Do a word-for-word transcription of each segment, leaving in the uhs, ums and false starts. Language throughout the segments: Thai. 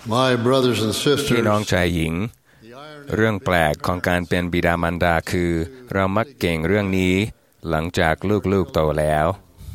My brothers and พี่ sisters, น้องชายหญิงเรื่องแปลกของการเป็นบิดามารดาคือเรามักเก่งเรื่องนี้หลังจากลูกๆโตแล้ว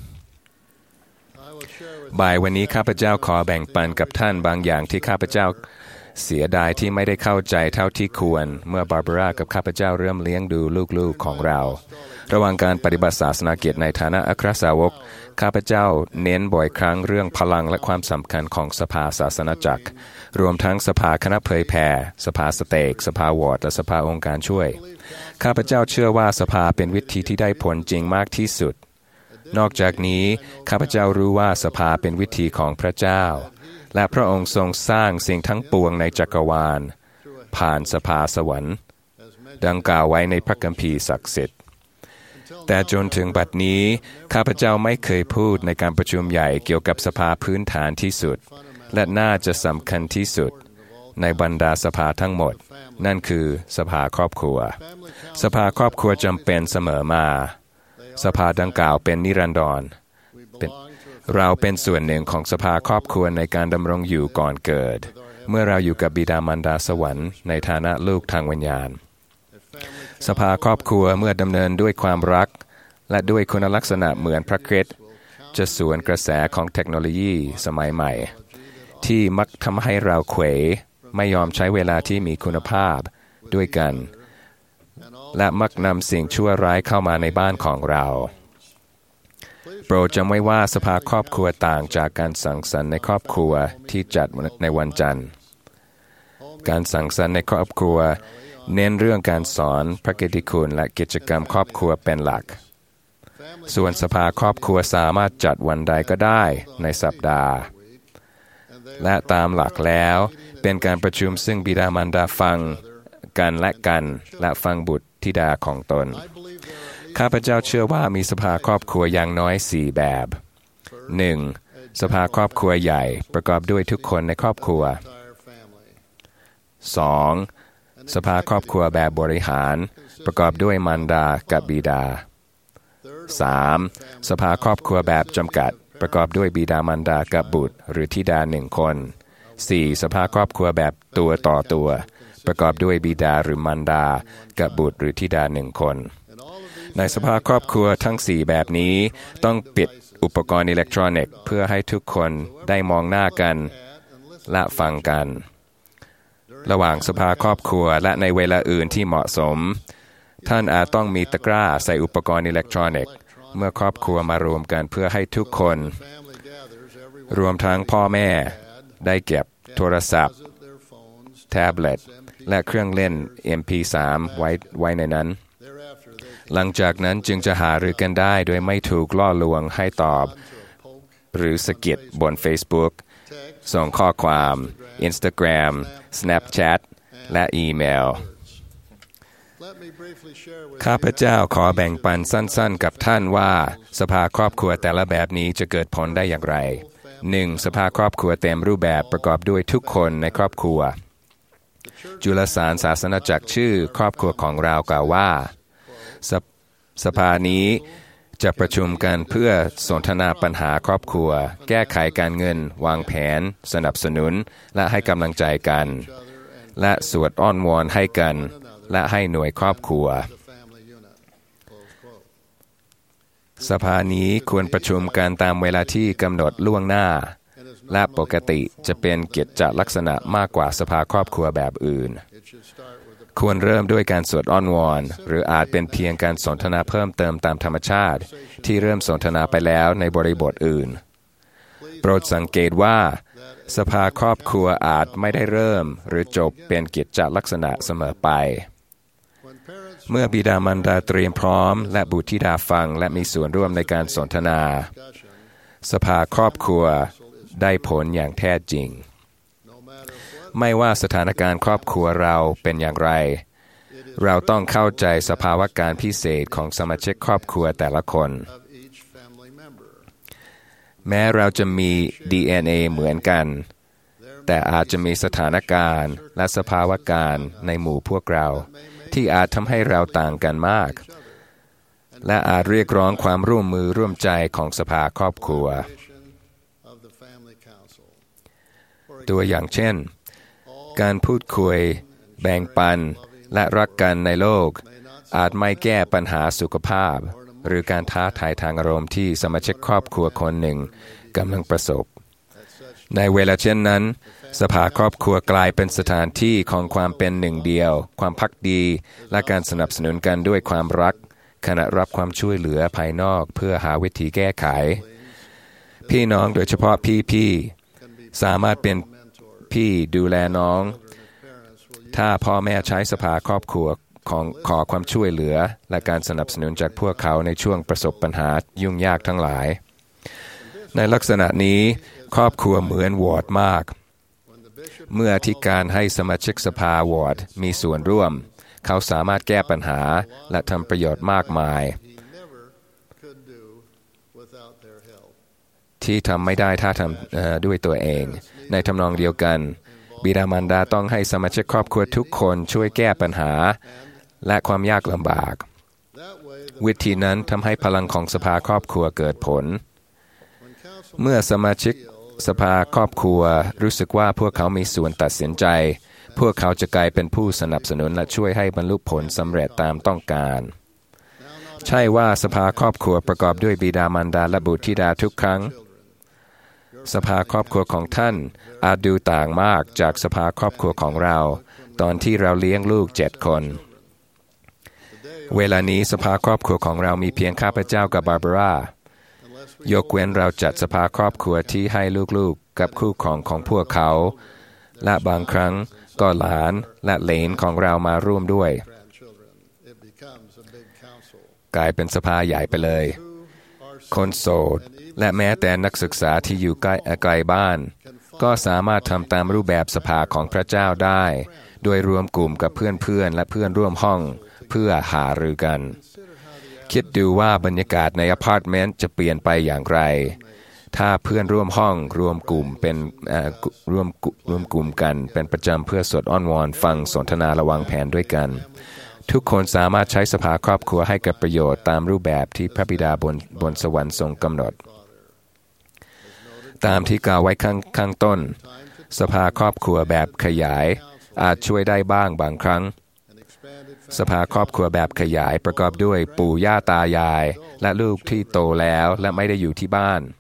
บ่ายวันนี้ข้าพเจ้าขอแบ่งปันกับท่านบางอย่างที่ข้าพเจ้าเสียดายที่ไม่ได้เข้าใจเท่าที่ควรเมื่อบาร์บาร่ากับข้าพเจ้าเริ่มเลี้ยงดูลูกๆของเราระหว่างการปฏิบัติศาสนากิจในฐานะอัครสาวกข้าพเจ้าเน้นบ่อยครั้งเรื่องพลังและความสำคัญของสภาศาสนาจักรรวมทั้งสภาคณะเผยแผ่สภาสเตกสภาวอร์ดและสภาองค์การช่วยข้าพเจ้าเชื่อว่าสภาเป็นวิธีที่ได้ผลจริงมากที่สุดนอกจากนี้ข้าพเจ้ารู้ว่าสภาเป็นวิธีของพระเจ้าและพระองค์ทรงสร้างสิ่งทั้งปวงในจักรวาลผ่านสภาสวรรค์ดังกล่าวไว้ในพระคัมภีร์ศักดิ์สิทธิ์แต่จนถึงบัดนี้ข้าพเจ้าไม่เคยพูดในการประชุมใหญ่เกี่ยวกับสภาพื้นฐานที่สุดและน่าจะสำคัญที่สุดในบรรดาสภาทั้งหมดนั่นคือสภาครอบครัวสภาครอบครัวจำเป็นเสมอมาสภาดังกล่าวเป็นนิรันดรเป็นเราเป็นส่วนหนึ่งของสภาครอบครัวในการดำรงอยู่ก่อนเกิดเมื่อเราอยู่กับบิดามารดาสวรรค์ในฐานะลูกทางวิญญาณสภาครอบครัวเมื่อดำเนินด้วยความรักและด้วยคุณลักษณะเหมือนพระคริสต์จะสวนกระแสของเทคโนโลยีสมัยใหม่ที่มักทำให้เราเขวไม่ยอมใช้เวลาที่มีคุณภาพด้วยกันและมักนำสิ่งชั่วร้ายเข้ามาในบ้านของเราโปรดจำไว้ว่าสภาครอบครัวต่างจากการสังสรรค์ในครอบครัวที่จัดในวันจันทร์การสังสรรค์ในครอบครัวเน้นเรื่องการสอนพระกิตติคุณและกิจกรรมครอบครัวเป็นหลักส่วนสภาครอบครัวสามารถจัดวันใดก็ได้ในสัปดาห์และตามหลักแล้วเป็นการประชุมซึ่งบิดามารดาฟังกันและกันและฟังบุตรธิดาของตนข้าพเจ้าเชื่อว่ามีสภาครอบครัวอย่างน้อยสี่แบบ หนึ่ง. สภาครอบครัวใหญ่ประกอบด้วยทุกคนในครอบครัว สอง. สภาครอบครัวแบบบริหารประกอบด้วยมารดากับบิดา สาม. สภาครอบครัวแบบจำกัดประกอบด้วยบิดามารดากับบุตรหรือธิดาหนึ่งคน สี่. สภาครอบครัวแบบตัวต่อตัวประกอบด้วยบิดาหรือมารดากับบุตรหรือธิดาหนึ่งคนในสภาครอบครัวทั้งสี่แบบนี้ต้องปิดอุปกรณ์อิเล็กทรอนิกส์เพื่อให้ทุกคนได้มองหน้ากันและฟังกันระหว่างสภาครอบครัวและในเวลาอื่นที่เหมาะสมท่านอาจต้องมีตะกร้าใส่อุปกรณ์อิเล็กทรอนิกส์เมื่อครอบครัวมารวมกันเพื่อให้ทุกคนรวมทั้งพ่อแม่ได้เก็บโทรศัพท์แท็บเล็ตและเครื่องเล่น เอ็ม พี สาม ไว้ไว้ในนั้นหลังจากนั้นจึงจะหารือกันได้โดยไม่ถูกล่อลวงให้ตอบหรือสะกิดบน Facebook ส่งข้อความ Instagram Snapchat และอีเมลข้าพเจ้าขอแบ่งปันสั้นๆกับท่านว่าสภาครอบครัวแต่ละแบบนี้จะเกิดผลได้อย่างไร หนึ่ง. สภาครอบครัวเต็มรูปแบบประกอบด้วยทุกคนในครอบครัวจุลสารศาสนจักรชื่อครอบครัวของเรากล่าวว่าส, สภานี้จะประชุมกันเพื่อสนทนาปัญหาครอบครัวแก้ไขการเงินวางแผนสนับสนุนและให้กำลังใจกันและสวดอ้อนวอนให้กันและให้หน่วยครอบครัวสภานี้ควรประชุมกันตามเวลาที่กำหนดล่วงหน้าและปกติจะเป็นกิจลักษณะมากกว่าสภาครอบครัวแบบอื่นควรเริ่มด้วยการสวดอ้อนวอนหรืออาจเป็นเพียงการสนทนาเพิ่มเติมตามธรรมชาติที่เริ่มสนทนาไปแล้วในบริบทอื่นโปรดสังเกตว่าสภาครอบครัวอาจไม่ได้เริ่มหรือจบเป็นกิจลักษณะเสมอไปเมื่อบิดามารดาเตรียมพร้อมและบุตรธิดาฟังและมีส่วนร่วมในการสนทนาสภาครอบครัวได้ผลอย่างแท้จริงไม่ว่าสถานการณ์ครอบครัวเราเป็นอย่างไรเราต้องเข้าใจสภาวะการพิเศษของสมาชิกครอบครัวแต่ละคนแม้เราจะมี ดี เอ็น เอ เหมือนกันแต่อาจจะมีสถานการณ์และสภาวะการในหมู่พวกเราที่อาจทำให้เราต่างกันมากและอาจเรียกร้องความร่วมมือร่วมใจของสภาครอบครัวตัวอย่างเช่นการพูดคุยแบ่งปันและรักกันในโลกอาจไม่แก้ปัญหาสุขภาพหรือการท้าทายทางอารมณ์ที่สมาชิกครอบครัวคนหนึ่งกำลังประสบในเวลาเช่นนั้นสภาครอบครัวกลายเป็นสถานที่ของความเป็นหนึ่งเดียวความภักดีและการสนับสนุนกันด้วยความรักขณะรับความช่วยเหลือภายนอกเพื่อหาวิธีแก้ไขพี่น้องโดยเฉพาะพี่ๆสามารถเป็นพี่ดูแลน้องถ้าพ่อแม่ใช้สภาครอบครัวของขอความช่วยเหลือและการสนับสนุนจากพวกเขาในช่วงประสบปัญหายุ่งยากทั้งหลายในลักษณะนี้ครอบครัวเหมือนวอร์ดมากเมื่ออธิการให้สมาชิกสภาวอร์ดมีส่วนร่วมเขาสามารถแก้ปัญหาและทำประโยชน์มากมายที่ทำไม่ได้ถ้าทำด้วยตัวเองในทำนองเดียวกันบิดามารดาต้องให้สมาชิกครอบครัวทุกคนช่วยแก้ปัญหาและความยากลำบากวิธีนั้นทำให้พลังของสภาครอบครัวเกิดผลเมื่อสมาชิกสภาครอบครัวรู้สึกว่าพวกเขามีส่วนตัดสินใจพวกเขาจะกลายเป็นผู้สนับสนุนและช่วยให้บรรลุผลสำเร็จตามต้องการใช่ว่าสภาครอบครัวประกอบด้วยบิดามารดาและบุตรธิดาทุกครั้งสภาครอบครัวของท่านอาจดูต่างมากจากสภาครอบครัวของเราตอนที่เราเลี้ยงลูกเจ็ดคนเวลานี้สภาครอบครัวของเรามีเพียงข้าพเจ้ากับบาร์บารายกเว้นเราจัดสภาครอบครัวที่ให้ลูกๆกับคู่ครองของพวกเขาและบางครั้งก็หลานและเหลนของเรามาร่วมด้วยกลายเป็นสภาใหญ่ไปเลยคนโสดและแม้แต่นักศึกษาที่อยู่ใกล้ไกลบ้านก็สามารถทำตามรูปแบบสภาของพระเจ้าได้โดยรวมกลุ่มกับเพื่อนๆและเพื่อนร่วมห้องเพื่อหารือกันคิดดูว่าบรรยากาศในอพาร์ตเมนต์จะเปลี่ยนไปอย่างไรถ้าเพื่อนร่วมห้องรวมกลุ่มเป็นรวมรวมกลุ่มกันเป็นประจำเพื่อสวดอ้อนวอนฟังสนทนาระวางแผนด้วยกันทุกคนสามารถใช้สภาครอบครัวให้กับประโยชน์ตามรูปแบบที่พระบิดาบนบนสวรรค์ทรงกำหนดตามที่กล่าวไว้ข้างข้างต้นสภาครอบครัวแบบขยายอาจช่วยได้บ้างบางครั้งสภาครอบครัวแบบขยายประกอบด้วยปู่ย่าตายายและลูกที่โตแล้วและไม่ได้อยู่ที่บ้าน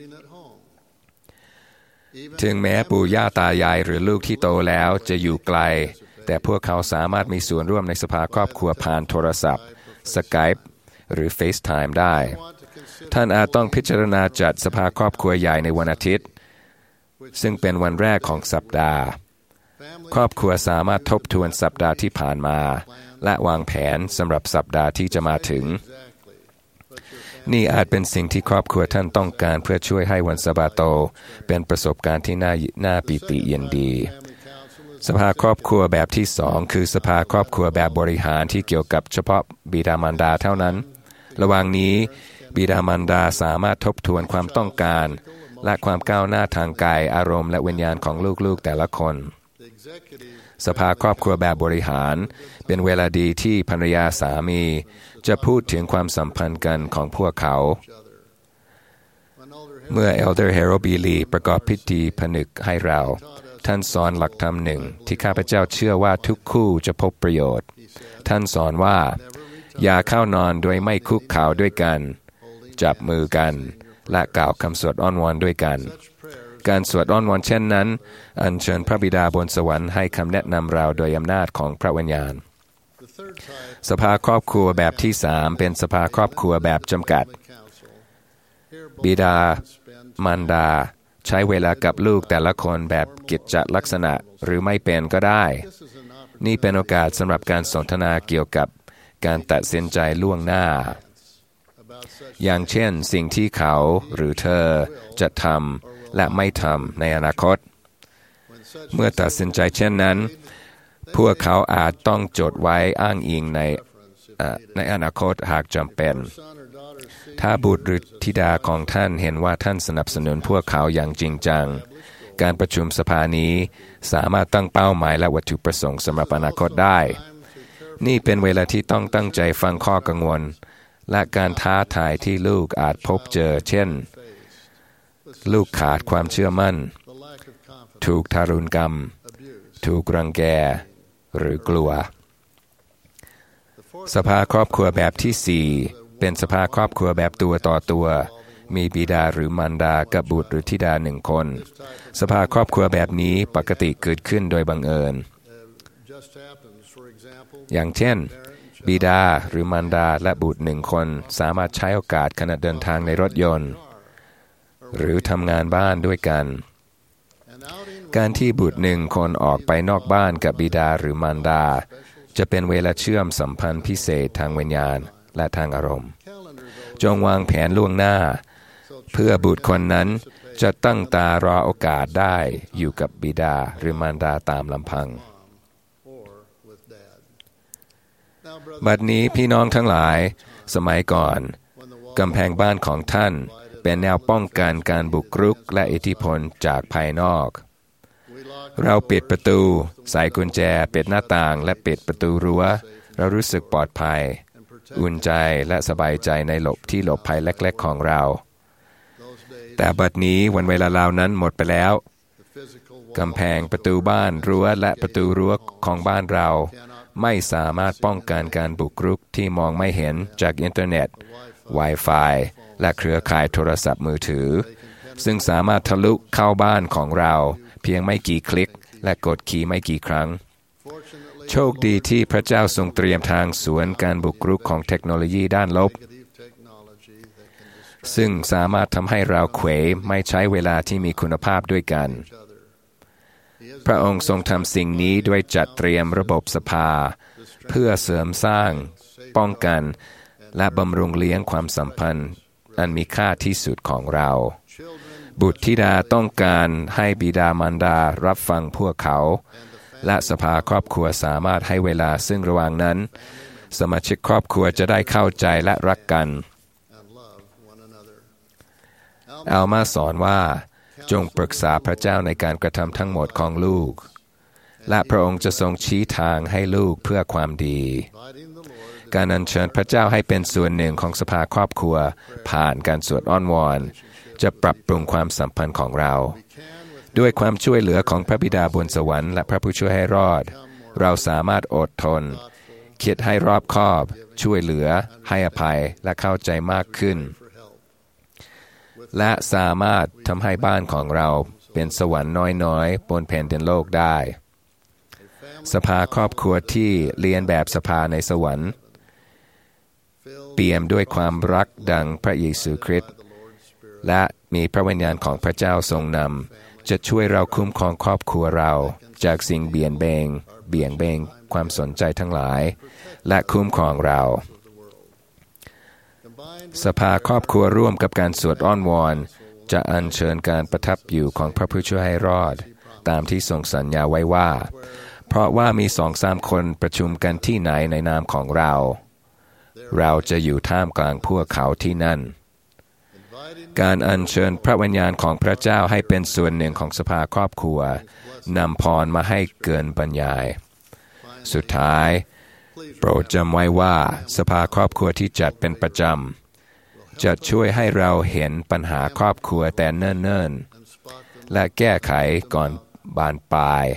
ถึงแม้ปู่ย่าตายายหรือลูกที่โตแล้วจะอยู่ไกลแต่พวกเขาสามารถมีส่วนร่วมในสภาครอบครัวผ่านโทรศัพท์ Skype หรือ FaceTime ได้ท่านอาจต้องพิจารณาจัดสภาครอบครัวใหญ่ในวันอาทิตย์ซึ่งเป็นวันแรกของสัปดาห์ครอบครัวสามารถทบทวนสัปดาห์ที่ผ่านมาและวางแผนสำหรับสัปดาห์ที่จะมาถึงนี่อาจเป็นสิ่งที่ครอบครัวท่านต้องการเพื่อช่วยให้วันสะบาโตเป็นประสบการณ์ที่น่าน่าปิติยินดีสภาครอบครัวแบบที่สองคือสภาครอบครัวแบบบริหารที่เกี่ยวกับเฉพาะบิดามารดาเท่านั้นระหว่างนี้บิดามารดาสามารถทบทวนความต้องการและความก้าวหน้าทางกายอารมณ์และวิญญาณของลูกๆแต่ละคนสภาครอบครัวแบบบริหารเป็นเวลาดีที่ภรรยาสามีจะพูดถึงความสัมพันธ์กันของพวกเขาเมื่อ Elder Harold B. Lee ประกอบพิธีผนึกให้เราท่านสอนหลักธรรมหนึ่งที่ข้าพเจ้าเชื่อว่าทุกคู่จะพบประโยชน์ท่านสอนว่าอย่าเข้านอนโดยไม่คุกเข่าด้วยกันจับมือกันและกล่าวคำสวดอ้อนวอนด้วยกันการสวดอ้อนวอนเช่นนั้นอัญเชิญพระบิดาบนสวรรค์ให้คำแนะนำเราโดยอำนาจของพระวิญญาณสภาครอบครัวแบบที่สามเป็นสภาครอบครัวแบบจำกัดบิดามารดาใช้เวลากับลูกแต่ละคนแบบกิจจลักษณะหรือไม่เป็นก็ได้นี่เป็นโอกาสสำหรับการสนทนาเกี่ยวกับการตัดสินใจล่วงหน้าอย่างเช่นสิ่งที่เขาหรือเธอจะทำและไม่ทำในอนาคตเมื่อตัดสินใจเช่นนั้นพวกเขาอาจต้องจดไว้อ้างอิงในในอนาคตหากจำเป็นถ้าบุตรหรือธิดาของท่านเห็นว่าท่านสนับสนุนพวกเขาอย่างจริงจังการประชุมสภานี้สามารถตั้งเป้าหมายและวัตถุประสงค์สำหรับอนาคตได้นี่เป็นเวลาที่ต้องตั้งใจฟังข้อกังวลและการท้าทายที่ลูกอาจพบเจอเช่นลูกขาดความเชื่อมั่นถูกทารุณกรรมถูกรังแกหรือกลัวสภาครอบครัวแบบที่สี่เป็นสภาครอบครัวแบบตัวต่อตัวมีบิดาหรือมารดากับบุตรหรือธิดาหนึ่งคนสภาครอบครัวแบบนี้ปกติเกิดขึ้นโดยบังเอิญอย่างเช่นบิดาหรือมารดาและบุตรหนึ่งคนสามารถใช้โอกาสขณะเดินทางในรถยนต์หรือทำงานบ้านด้วยกันการที่บุตรหนึ่งคนออกไปนอกบ้านกับบิดาหรือมารดาจะเป็นเวลาเชื่อมสัมพันธ์พิเศษทางวิญญาณและทางอารมณ์จงวางแผนล่วงหน้าเพื่อบุตรคนนั้นจะตั้งตารอโอกาสได้อยู่กับบิดาหรือมารดาตามลำพังบัดนี้พี่น้องทั้งหลายสมัยก่อนกำแพงบ้านของท่านเป็นแนวป้องกันการบุกรุกและอิทธิพลจากภายนอกเราปิดประตูใส่กุญแจปิดหน้าต่างและปิดประตูรั้วเรารู้สึกปลอดภัยอุ่นใจและสบายใจในหลบที่หลบภัยเล็กๆของเราแต่บัดนี้วันเวลาเหล่านั้นหมดไปแล้วกำแพงประตูบ้านรั้วและประตูรั้วของบ้านเราไม่สามารถป้องกันการบุกรุกที่มองไม่เห็นจากอินเทอร์เน็ต Wi-Fi และเครือข่ายโทรศัพท์มือถือซึ่งสามารถทะลุเข้าบ้านของเราเพียงไม่กี่คลิกและกดคีย์ไม่กี่ครั้งโชคดีที่พระเจ้าทรงเตรียมทางสวนการบุกรุกของเทคโนโลยีด้านลบซึ่งสามารถทำให้เราเขวไม่ใช้เวลาที่มีคุณภาพด้วยกันพระองค์ทรงทำสิ่งนี้ด้วยจัดเตรียมระบบสภาเพื่อเสริมสร้างป้องกันและบำรุงเลี้ยงความสัมพันธ์อันมีค่าที่สุดของเราบุตรธิดาต้องการให้บิดามารดารับฟังพวกเขาและสภาครอบครัวสามารถให้เวลาซึ่งระหว่างนั้นสมาชิกครอบครัวจะได้เข้าใจและรักกันอัลมาสอนว่าจงปรึกษาพระเจ้าในการกระทำทั้งหมดของลูกและพระองค์จะทรงชี้ทางให้ลูกเพื่อความดีการอัญเชิญพระเจ้าให้เป็นส่วนหนึ่งของสภาครอบครัวผ่านการสวดอ้อนวอนจะปรับปรุงความสัมพันธ์ของเราด้วยความช่วยเหลือของพระบิดาบนสวรรค์และพระผู้ช่วยให้รอดเราสามารถอดทนคิดให้รอบคอบช่วยเหลือให้อภัยและเข้าใจมากขึ้นและสามารถทำให้บ้านของเราเป็นสวรรค์น้อยๆบนแผ่นดินโลกได้สภาครอบครัวที่เลียนแบบสภาในสวรรค์เปี่ยมด้วยความรักดังพระเยซูคริสต์และมีพระวิญญาณของพระเจ้าทรงนำจะช่วยเราคุ้มครองครอบครัวเราจากสิ่งเบี่ยงเบนเบี่ยงเบนความสนใจทั้งหลายและคุ้มครองเราสภาครอบครัวร่วมกับการสวดอ้อนวอนจะอัญเชิญการประทับอยู่ของพระผู้ช่วยให้รอดตามที่ทรงสัญญาไว้ว่าเพราะว่ามีสองสามคนประชุมกันที่ไหนในนามของเราเราจะอยู่ท่ามกลางพวกเขาที่นั่นการอัญเชิญพระวิญญาณของพระเจ้าให้เป็นส่วนหนึ่งของสภาครอบครัวนำพรมาให้เกินบรรยายสุดท้ายโปรดจำไว้ว่าสภาครอบครัวที่จัดเป็นประจำจะช่วยให้เราเห็นปัญหาครอบครัวแต่เนิ่นๆและแก้ไขก่อนบานปลาย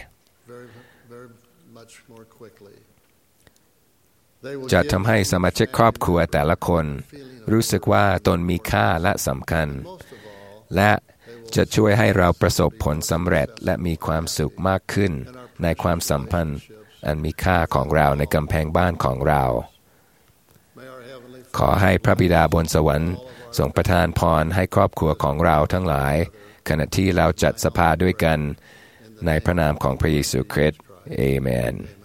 จะทำให้สมาชิกครอบครัวแต่ละคนรู้สึกว่าตนมีค่าและสำคัญและจะช่วยให้เราประสบผลสำเร็จและมีความสุขมากขึ้นในความสัมพันธ์อันมีค่าของเราในกำแพงบ้านของเราขอให้พระบิดาบนสวรรค์ทรงประทานพรให้ครอบครัวของเราทั้งหลายขณะที่เราจัดสภาด้วยกันในพระนามของพระเยซูคริสต์เอเมน